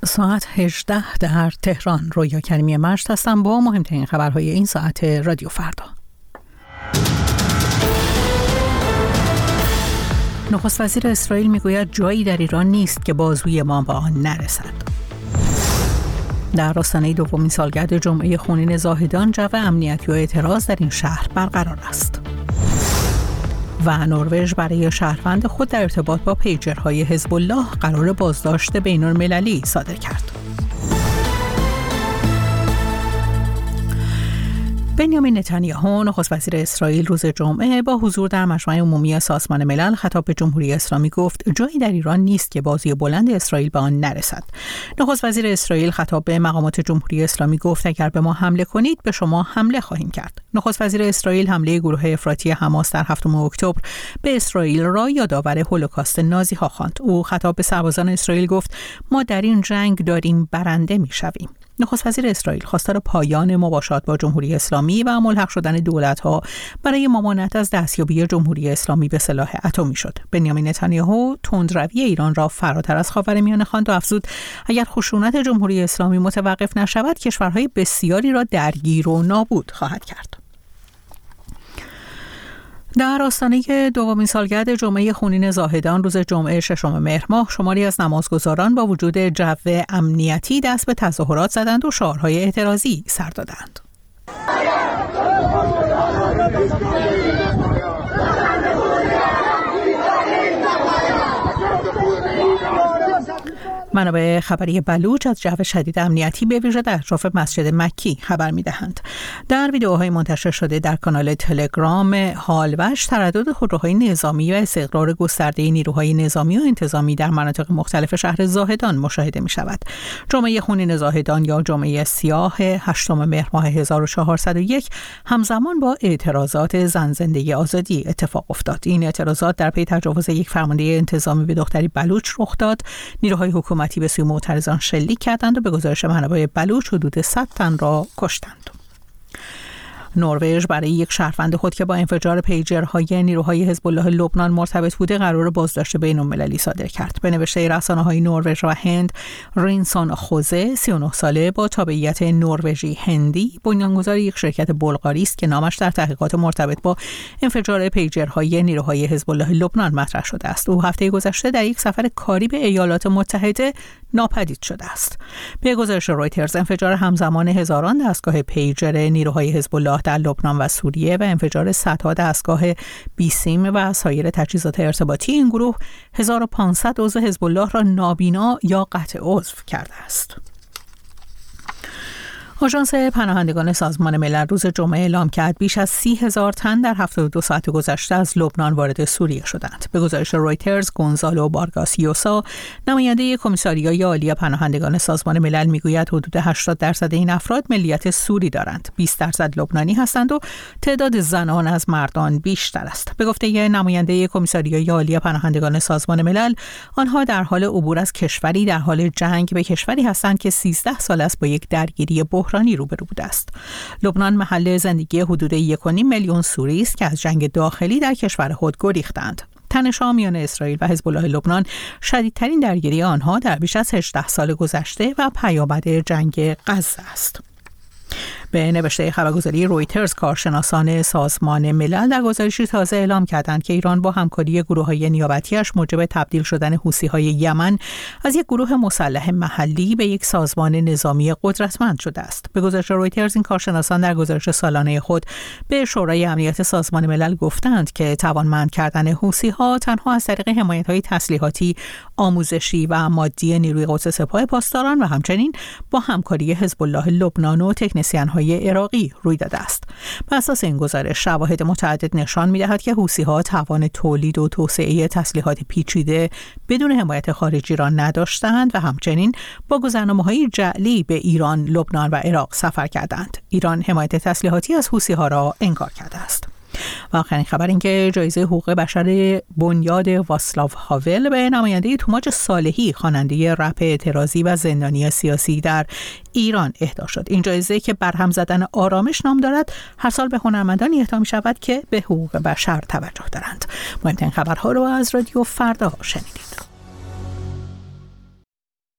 ساعت 18 در تهران. رویا کریمی مشت هستم با مهمترین خبرهای این ساعت رادیو فردا. نخست وزیر اسرائیل میگوید جایی در ایران نیست که بازوی ما به آن نرسد. در آستانه دومین سالگرد جمعه خونین زاهدان جو امنیتی و اعتراض در این شهر برقرار است. و نروژ برای شهروند خود در ارتباط با پیجرهای حزب الله قرار بازداشت بین‌المللی صادر کرد. بنیامین نتانیاهو نخست وزیر اسرائیل روز جمعه با حضور در مجمع عمومی سازمان ملل خطاب به جمهوری اسلامی گفت جایی در ایران نیست که بازوی بلند اسرائیل به آن نرسد. نخست وزیر اسرائیل خطاب به مقامات جمهوری اسلامی گفت اگر به ما حمله کنید به شما حمله خواهیم کرد. نخست وزیر اسرائیل حمله گروه افراطی حماس در 7 اکتبر به اسرائیل را یادآور هولوکاست نازی ها خواند. او خطاب به سربازان اسرائیل گفت ما در این جنگ داریم برنده می‌شویم. نخست وزیر اسرائیل خواستار پایان مباشرات با جمهوری اسلامی و ملحق شدن دولت‌ها برای ممانعت از دستیابی جمهوری اسلامی به سلاح اتمی شد. بنیامین نتانیاهو تندروی ایران را فراتر از خاورمیانه خواند و افزود اگر خشونت جمهوری اسلامی متوقف نشود کشورهای بسیاری را درگیر و نابود خواهد کرد. در آستانه دومین سالگرد جمعه خونین زاهدان روز جمعه 6 مهر ماه شماری از نمازگزاران با وجود جو امنیتی دست به تظاهرات زدند و شعارهای اعتراضی سر دادند. منابع خبری بلوچ از جو شدید امنیتی به ویژه در اطراف مسجد مکی خبر می‌دهند. در ویدیوهای منتشر شده در کانال تلگرام هالوش تردد خودروهای نظامی و استقرار گسترده نیروهای نظامی و انتظامی در مناطق مختلف شهر زاهدان مشاهده می‌شود. جمعه خونین زاهدان یا جمعه سیاه 8 مهر ماه 1401 همزمان با اعتراضات زن زندگی آزادی اتفاق افتاد. این اعتراضات در پی تجاوز یک فرمانده انتظامی به دختری بلوچ رخ داد. نیروهای حکومتی به سوی معترضان شلیک کردند و به گزارش منابع بلوچ حدود 100 تن را کشتند. نروژ برای یک شهروند خود که با انفجار پیجرهای نیروهای حزب الله لبنان مرتبط بوده قرار بازداشت بین‌المللی صادر کرد. به نوشته رسانه‌های نروژ و هند، رینسون خوزه 39 ساله با تابعیت نروژی هندی بنیانگذار یک شرکت بلغاری است که نامش در تحقیقات مرتبط با انفجار پیجرهای نیروهای حزب الله لبنان مطرح شده است. او هفته گذشته در یک سفر کاری به ایالات متحده ناپدید شده است. به گزارش رویترز انفجار همزمان هزاران دستگاه پیجر نیروهای حزب الله در لبنان و سوریه و انفجار صدها دستگاه بیسیم و سایر تجهیزات ارتباطی این گروه 1500 عضو حزب الله را نابینا یا قطع عضو کرده است. آژانس پناهندگان سازمان ملل روز جمعه اعلام کرد بیش از 30,000 تن در 72 ساعت گذشته از لبنان وارد سوریه شدند. به گزارش رویترز، گونزالو بارگاس یوسا، نماینده کمیساریای عالی پناهندگان سازمان ملل میگوید حدود 80% این افراد ملیت سوری دارند. 20% لبنانی هستند و تعداد زنان از مردان بیشتر است. به گفته نماینده کمیساریای عالی پناهندگان سازمان ملل، آنها در حال عبور از کشوری در حال جنگ به کشوری هستند که 13 سال است با یک درگیری بحرانی روبرو بوده است. لبنان محل زندگی حدود 1.5 میلیون سوری است که از جنگ داخلی در کشور خود گریختند. تنش‌ها میان اسرائیل و حزب الله لبنان شدیدترین درگیری آنها در بیش از 18 سال گذشته و پیامد جنگ غزه است. به نوشته خبرگزاری رویترز، کارشناسان سازمان ملل در گزارشی تازه اعلام کردند که ایران با همکاری گروه‌های نیابتی‌اش موجب تبدیل شدن حوثی‌های یمن از یک گروه مسلح محلی به یک سازمان نظامی قدرتمند شده است. به گزارش رویترز، این کارشناسان در گزارش سالانه خود به شورای امنیت سازمان ملل گفتند که توانمند کردن حوثی‌ها تنها از طریق حمایت‌های تسلیحاتی، آموزشی و مادی نیروی قدس سپاه پاسداران و همچنین با همکاری حزب الله لبنان و تکنسین‌های عراقی روی داده است. بر اساس این گزارش، شواهد متعدد نشان می‌دهد که حوثی‌ها توان تولید و توسعه تسلیحات پیچیده بدون حمایت خارجی را نداشتند و همچنین با گذرنامه‌های جعلی به ایران، لبنان و عراق سفر کردند. ایران حمایت تسلیحاتی از حوثی‌ها را انکار کرده است. و آخرین خبر این که جایزه حقوق بشر بنیاد واسلاو هاول به نماینده توماج صالحی، خواننده رپ اعتراضی و زندانی سیاسی در ایران اهدا شد. این جایزه که برهم زدن آرامش نام دارد، هر سال به هنرمندانی اهدا می شود که به حقوق بشر توجه دارند. مهمترین خبرها رو از رادیو فردا شنیدید.